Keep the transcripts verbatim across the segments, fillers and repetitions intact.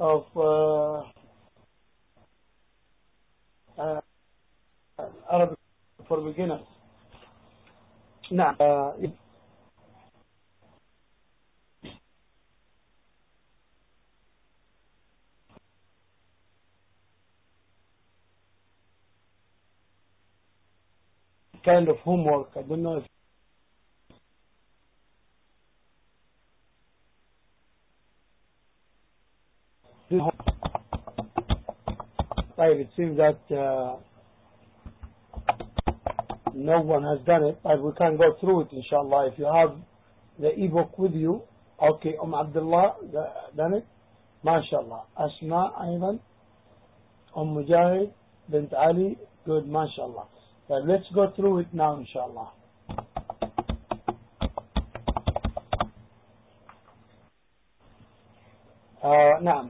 of uh, uh, Arabic for beginners. Now, uh, kind of homework. I don't know if right, it seems that uh, no one has done it, but we can go through it inshallah. If you have the ebook with you, okay. Umm Abdullah done it, mashallah. Asma Ayman, Umm Mujahid, Bint Ali, good, mashallah. But let's go through it now inshallah. Uh, نعم.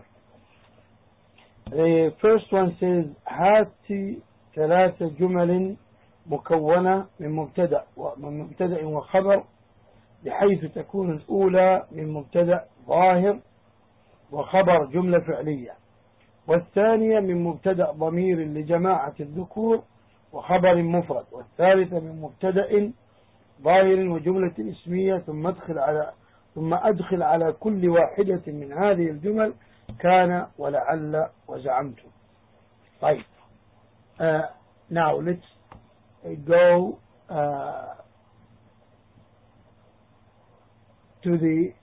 The first one says هات ثلاث جمل مكونة من مبتدأ ومن مبتدأ وخبر بحيث تكون الأولى من مبتدأ ظاهر وخبر جملة فعلية، والثانية من مبتدأ ضمير لجماعة الذكور وخبر مفرد، والثالثة من مبتدأ ظاهر وجملة اسمية، ثم أدخل على ثم أدخل على كل واحدة من هذه الجمل كان ولعل وزعمت. طيب. Uh, now let's go uh, to the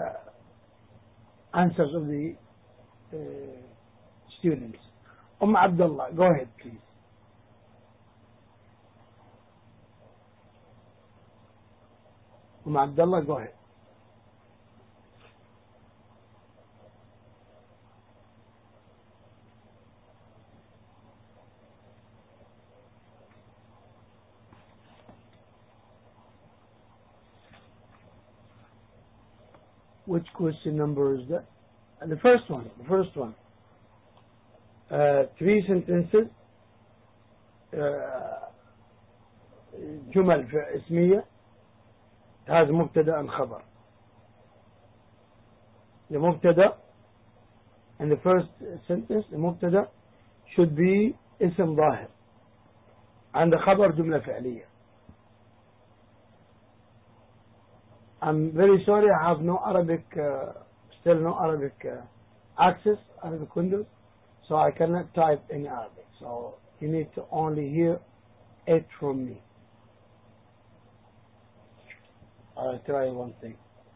uh, answers of the uh, students. Umm Abdullah, go ahead please. Umm Abdullah, go ahead. Which question number is that? Uh, the first one. The first one. Uh, three sentences. Uh, جمل اسمية has مبتدأ and خبر. The مبتدأ in the first sentence, the مبتدأ should be اسم ظاهر and the خبر جملة فعلية. I'm very sorry, I have no Arabic, uh, still no Arabic uh, access, Arabic Windows, so I cannot type in Arabic. So you need to only hear it from me. I'll try one thing.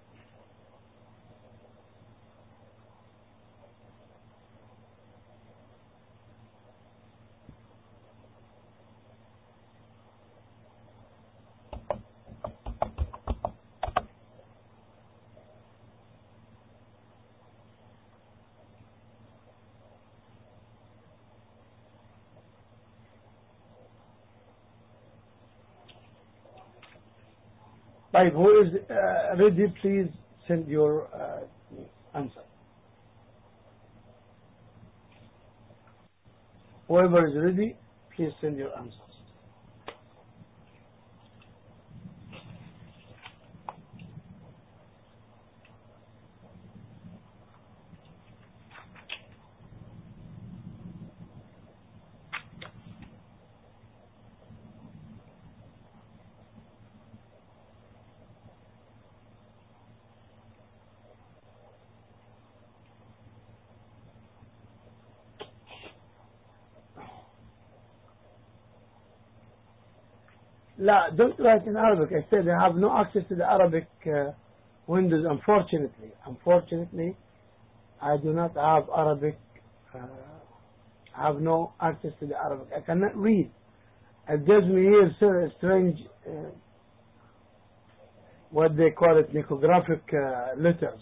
Right, who is uh, ready, please send your uh, answer. Whoever is ready, please send your answers. La, don't write in Arabic. I said I have no access to the Arabic uh, Windows, unfortunately. Unfortunately, I do not have Arabic. Uh, I have no access to the Arabic. I cannot read. It gives me here sir, a strange, uh, what they call it, lithographic uh, letters.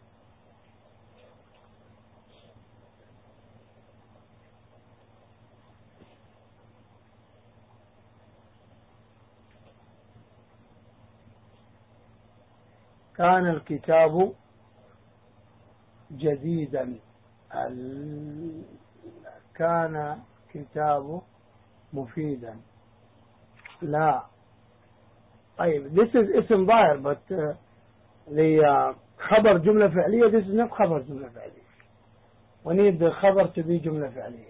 كان الكتاب جديدا. كان كتاب مفيدا. لا. طيب, this is اسم ظاهر, but uh, the uh, خبر جملة فعلية, this is not خبر جملة فعلية. we need the خبر to be جملة فعلية.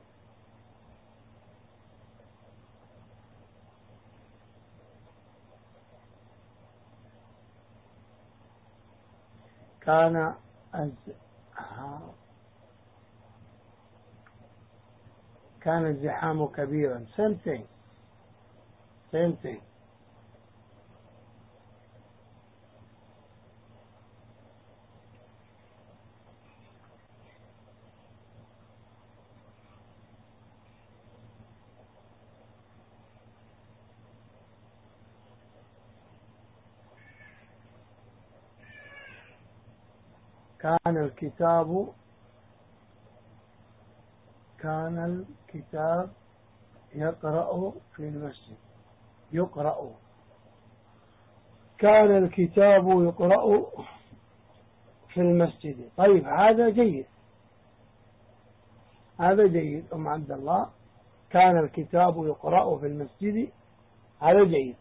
كان الزحام كان الزحام كبيرا. same thing same thing. كان الكتاب كان الكتاب يقرأ في المسجد. يقرأ كان الكتاب يقرأ في المسجد. طيب هذا جيد هذا جيد أم عبد الله. كان الكتاب يقرأ في المسجد هذا جيد.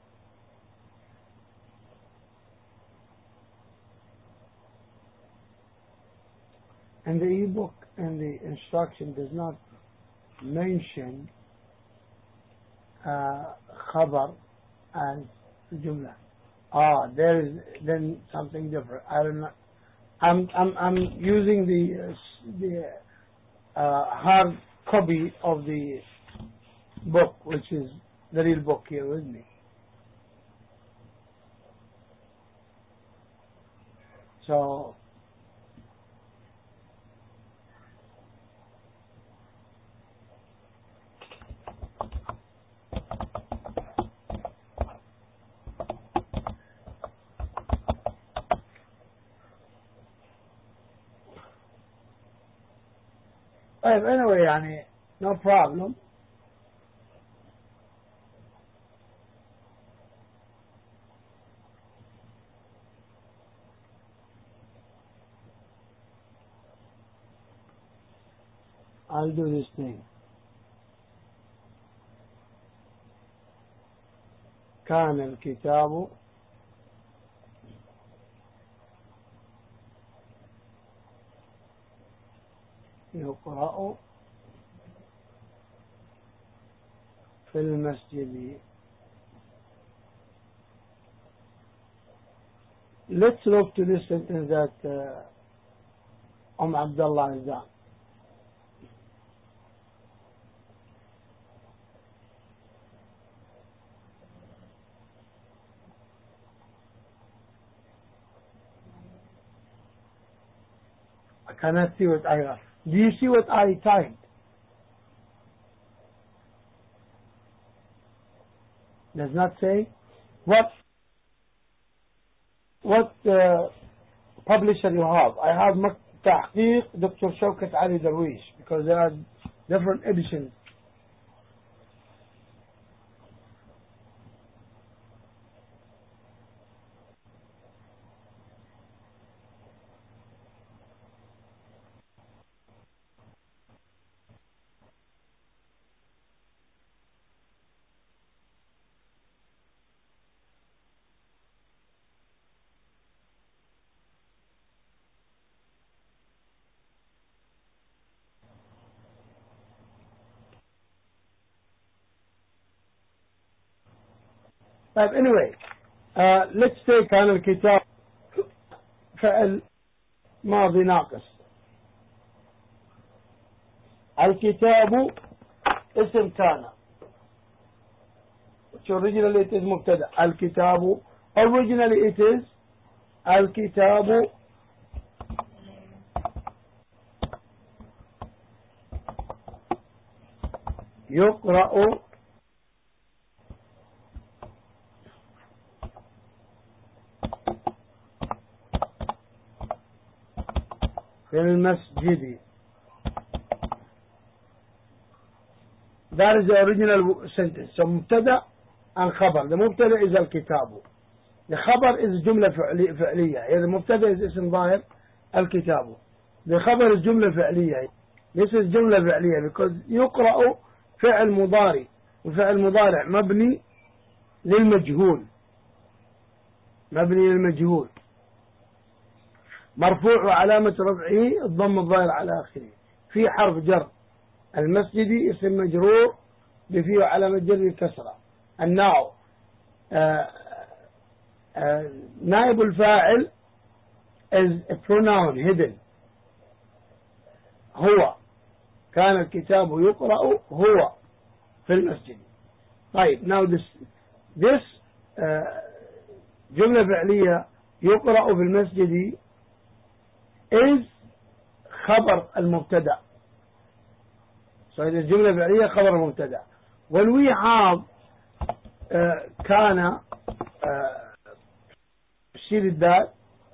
And the e-book and the instruction does not mention uh, خبر as جملة. Ah, there is then something different. I don't know. I'm I'm I'm using the uh, the uh, hard copy of the book, which is the real book here with me. So. Anyway, يعني no problem. I'll do this thing. كان الكتاب يقرأ في المسجد. Let's look to this sentence that uh, Umm Abdullah has done. I cannot see what I have. Do you see what I typed? Does not say what what uh, publisher you have. I have تحقيق Doctor Shawkat Ali Darwish, because there are different editions. But anyway, uh, let's take كان الكتاب فعل ماضي ناقص. الكتاب اسم كان, which originally it is مبتدأ. الكتاب originally it is الكتاب يقرأ في المسجد. That is the original sentence. So مبتدأ and خبر. The مبتدأ is الكتاب. The خبر is جملة فعلية. Here the مبتدأ is اسم ظاهر الكتاب. The خبر is جملة فعلية. This is جملة فعلية because يقرأ فعل مضارع, وفعل مضارع مبني للمجهول. مبني للمجهول. مرفوع وعلامة رفعه الضم الظاهر على آخره. في حرف جر. المسجد اسم مجرور بفيه وعلامة جر الكسرة. الناو آه آه نائب الفاعل is a pronoun hidden. هو كان الكتاب يقرأ هو في المسجد. طيب now this this آه جملة فعلية يقرأ في المسجد is خبر المبتدأ. so الجملة فعلية خبر المبتدأ. when we have آه كان آه تفسير الدال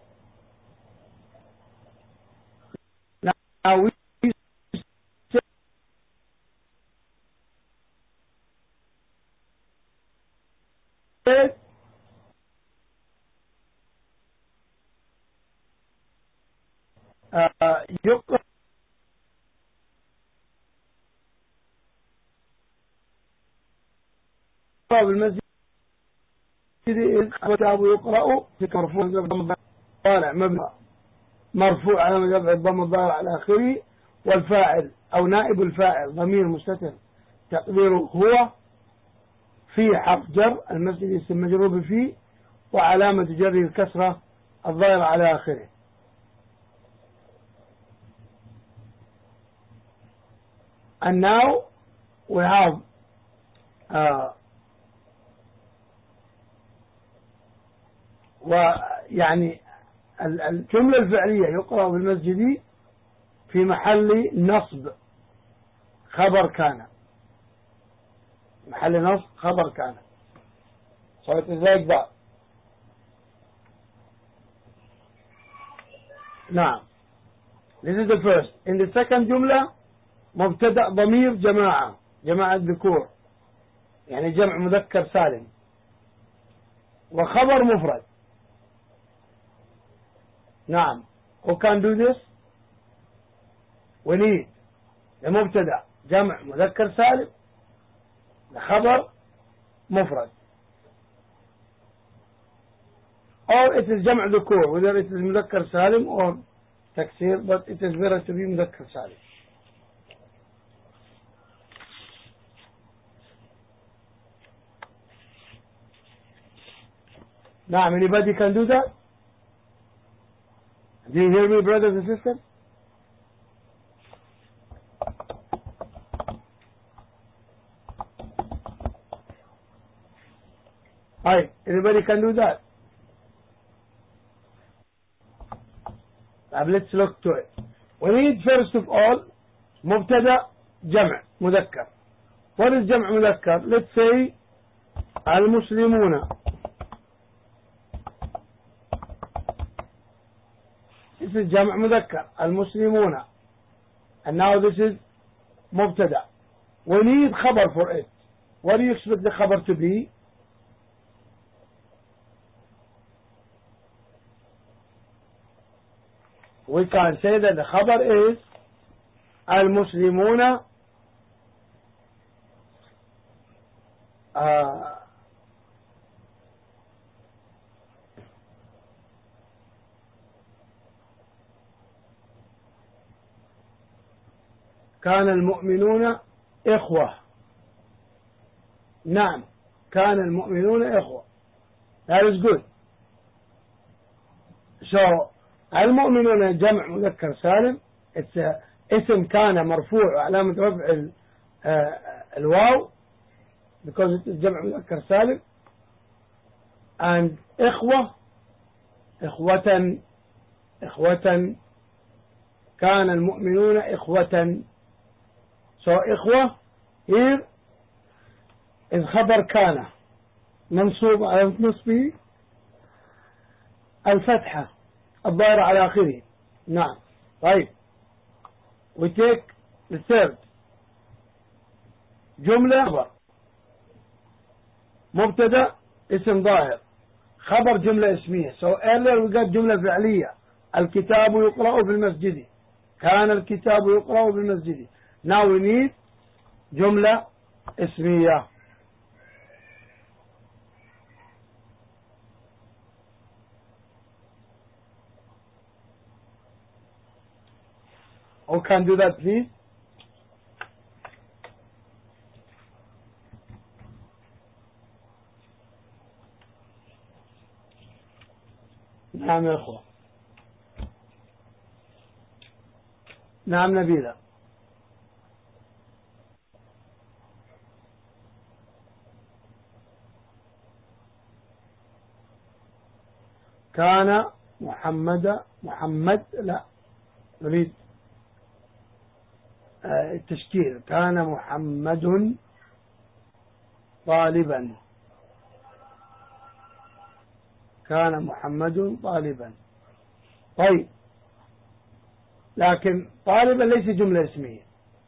now we said آه يقرأ بالمسجد الكتاب يقرأ في مرفوع طالع مبنى مرفوع على رفع الضم الظاهر على آخره. والفاعل أو نائب الفاعل ضمير مستتر تقديره هو في حرف جر. المسجد اسم مجرور فيه وعلامة جره الكسرة الظاهر على آخره. and now we have uh, ويعني الجملة الفعلية يقرأ بالمسجد في محل نصب خبر كان. محل نصب خبر كان. so it is like that. نعم this is the first. in the second جملة مبتدأ ضمير جماعة جماعة ذكور يعني جمع مذكر سالم وخبر مفرد. نعم who can do this؟ we need المبتدأ جمع مذكر سالم خبر مفرد or it is جمع ذكور whether it is مذكر سالم or تكسير but it is better to be مذكر سالم. نعم anybody can do that? Do you hear me, brothers and sisters? Hi, anybody can do that? Now let's look to it. We need first of all مبتدأ جمع مذكر. What is جمع مذكر? Let's say المسلمون. This is جمع مذكر المسلمون. And now this is مبتدأ. We need خبر for it. What do you expect the خبر to be? We can say that the خبر is المسلمون uh, كان المؤمنون إخوة. نعم كان المؤمنون إخوة. That is good. So المؤمنون جمع مذكر سالم. It's a, اسم كان مرفوع وعلامة رفع ال, uh, الواو because it is جمع مذكر سالم. And إخوة إخوة إخوة كان المؤمنون إخوة. So إخوة here is خبر كان منصوب على نصبه الفتحة الظاهرة على آخره. نعم طيب we take the third جملة خبر مبتدأ اسم ظاهر خبر جملة اسمية. So earlier we got جملة فعلية الكتاب يقرأ في المسجد. كان الكتاب يقرأ في المسجد. Now we need جملة اسمية. Who can do that, please? نعم يا أخوة. نعم نبيلة. كان محمد محمد لا نريد التشكيل. كان محمد طالبا. كان محمد طالبا. طيب، لكن طالبا ليس جملة اسمية.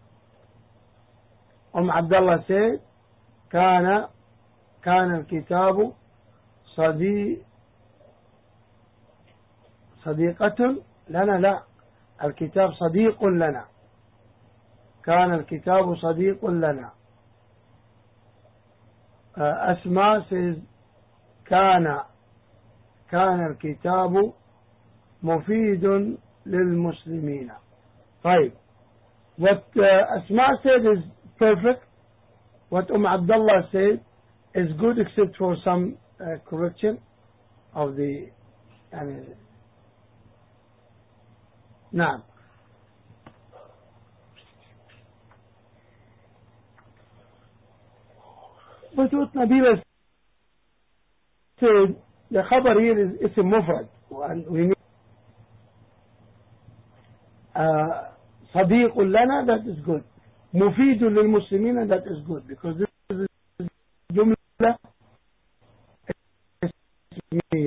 أم عبد الله سيد كان كان الكتاب صديق صديقة لنا. لا، الكتاب صديق لنا. كان الكتاب صديق لنا. أسماء says كان كان الكتاب مفيد للمسلمين. طيب، what uh, Asma said is perfect. What Umm Abdullah said is good, except for some uh, correction of the يعني نعم. But what Nabila said, the khabar here is اسم مفرد, and we mean uh, صديق لنا, that is good. مفيد للمسلمين, that is good, because this is جملة اسمية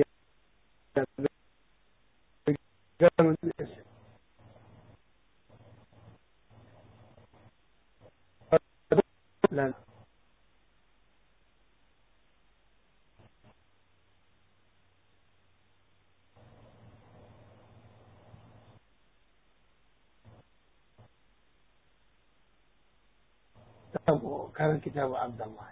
لنا. كان كتاب عبد الله.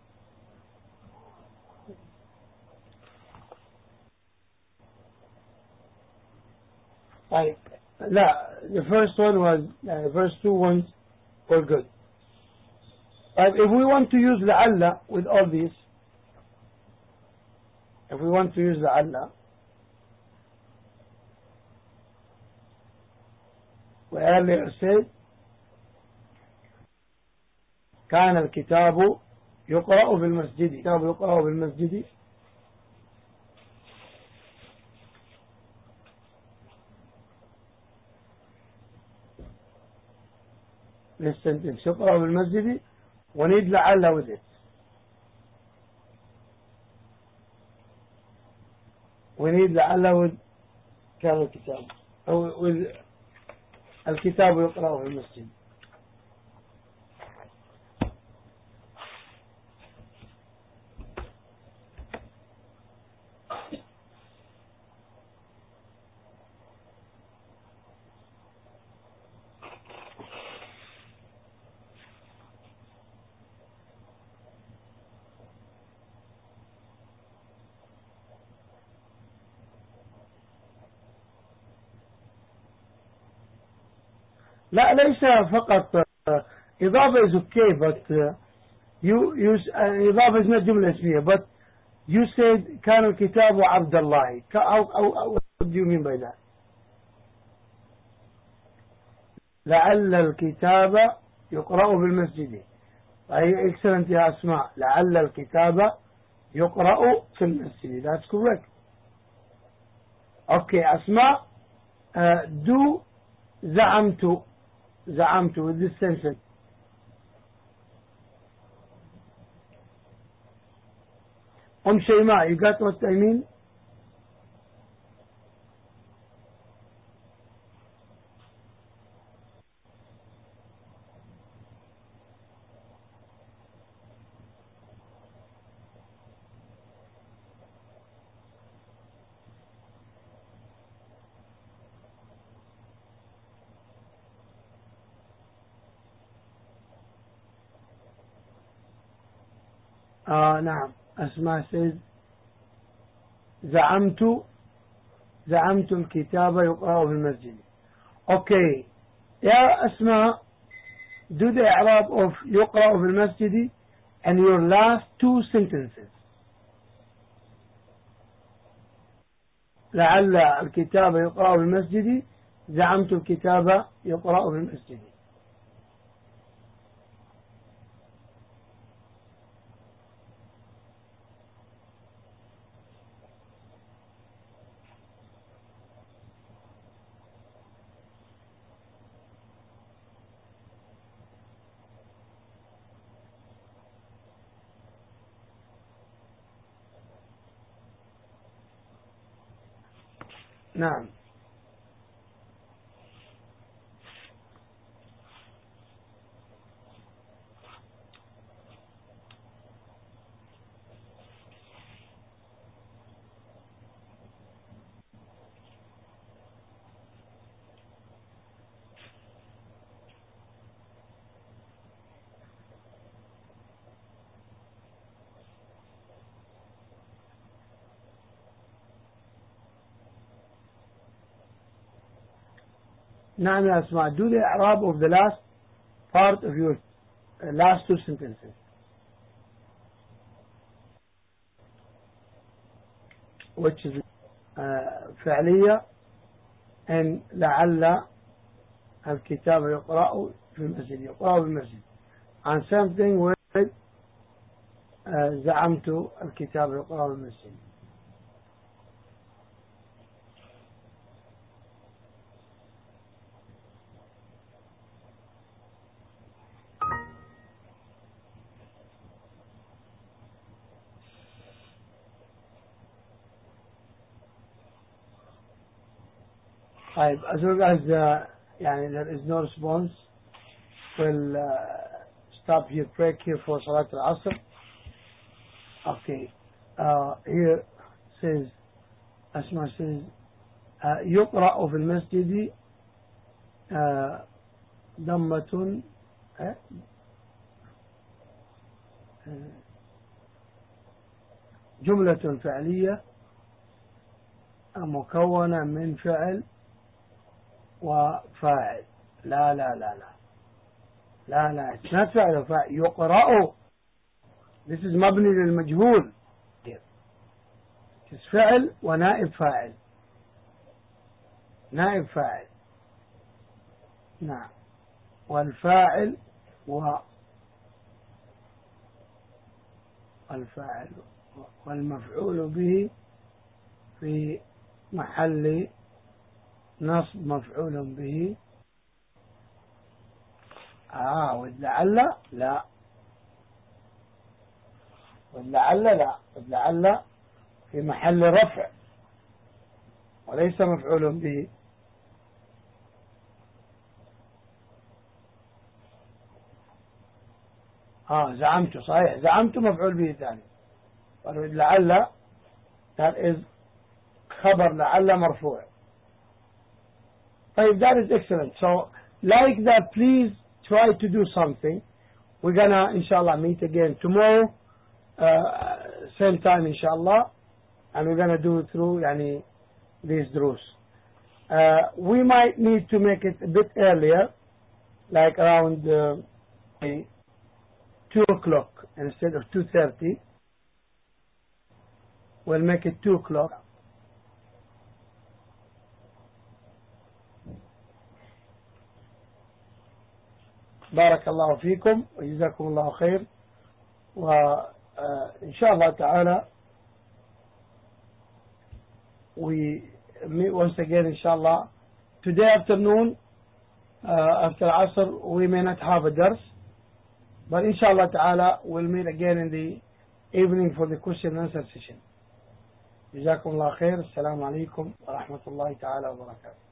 طيب, لا, the first one was uh, the first two ones were good. But if we want to use لعل with all these, if we want to use لعل, we earlier said كان الكتاب يقرأ بالمسجد. الكتاب يقرأ بالمسجد. This sentence يقرأ بالمسجد, we need لعل with it. We need لعل with كان الكتاب أو with الكتاب يقرأ بالمسجد. لا, ليس فقط إضافة is okay, but uh, you use uh, إضافة is not جملة اسمية, but you said كان الكتاب عبد الله. أو أو what do you mean by that? لعل الكتاب يقرأ بالمسجد. أي excellent يا أسماء. لعل الكتاب يقرأ في المسجد. That's correct. Okay, أسماء, uh, do زعمت زعمت with this sentence. أم شيماء, you got what I mean? آه نعم. أسماء says زعمت زعمت الكتاب يقرأ في المسجد. Okay, يا أسماء, do the إعراب of يقرأ في المسجد and your last two sentences. لعل الكتاب يقرأ في المسجد, زعمت الكتاب يقرأ في المسجد. نعم. نعم يا أسماء, do the إعراب of the last part of your uh, last two sentences. which is uh, فعلية and لعل الكتاب يقرأ في المسجد, يقرأ في المسجد, and something with uh, زعمت الكتاب يقرأ في المسجد. طيب, as long as uh, يعني there is no response, we'll uh, stop here, break here for Salat al-Asr. Okay, uh, here says, Asma says, uh, يقرأ في المسجد uh, ضمة uh, جملة فعلية مكونة من فعل وفاعل. لا لا لا لا لا لا it's not فعل وفاعل. يقرأ, this is مبني للمجهول, it's فعل ونائب فاعل, نائب فاعل. نعم, والفاعل و الفاعل والمفعول به في محل نصب مفعول به. آه ولعل لا, ولعل لا, ولعل في محل رفع وليس مفعول به. آه زعمت, صحيح, زعمت مفعول به ثاني. لعل that is خبر لعل مرفوع. طيب, that is excellent. So like that, please try to do something. We're gonna inshallah meet again tomorrow uh, same time inshallah, and we're gonna do it through yani these drus. Uh, we might need to make it a bit earlier, like around uh, two o'clock instead of two thirty. We'll make it two o'clock. بارك الله فيكم وجزاكم الله خير. وإن شاء الله تعالى we meet once again inshallah today afternoon uh, after Asr. We may not have a dars, but inshallah ta'ala we'll meet again in the evening for the question and answer session. جزاكم الله خير. السلام عليكم ورحمة الله تعالى وبركاته.